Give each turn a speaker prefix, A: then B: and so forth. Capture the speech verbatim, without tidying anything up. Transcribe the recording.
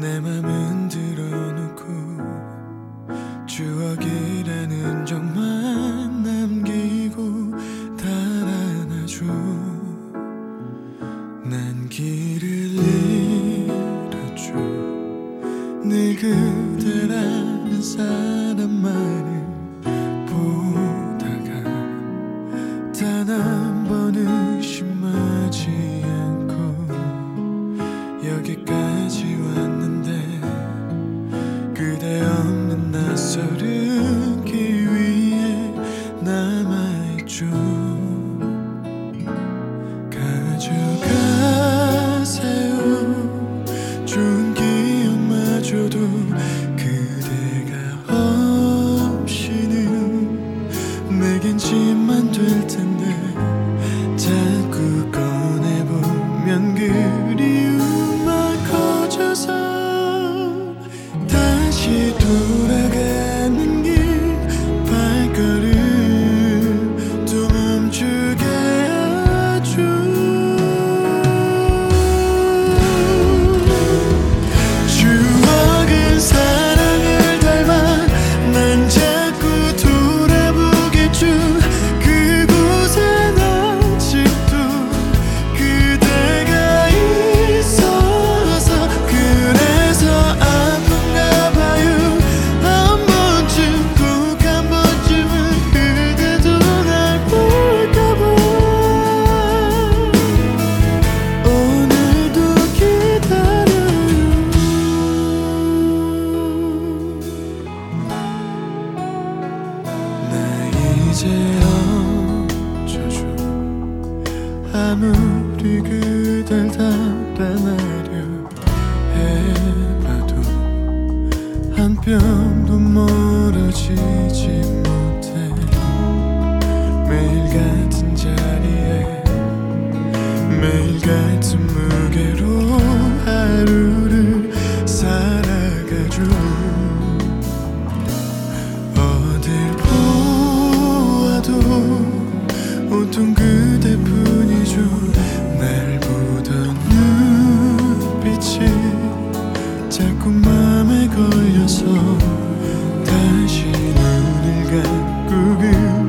A: 내 맘은 들어놓고 추억이라는 적만 남기고 달아나줘. 난 길을 잃었죠. 늘 그대라는 사람만을 보다가 단 한 번 의심하지 않고 여기까지 왔는데 그대 없는 낯설은 길 위에 남아있죠. 가져가세요. 좋은 기억마저도 그대가 없이는 내겐 짐만 될 텐데 자꾸 꺼내보면 그리움만 커져서 다시 돌아가는 길 발걸음 또 멈추게 하죠. 추억은 사랑을 닮아 난 자꾸 돌아보겠죠. 그곳엔 아직도 그대가 있어서 그래서 아픈가 봐요. 한 번쯤 꼭 한 번쯤은 그대도 날 볼까봐 오늘도 기다려요. 나 이제 어쩌죠. 아무리 그댈 달아나려 해봐도 한 뼘도 멀어지지 못해. 매일 같은 자리에 매일 같은 무게로 하루를 살아가죠. 어딜 보아도 온통 그대뿐이죠. 날 보던 눈빛이 자꾸 맘에 걸려서 다시 눈을 감고 그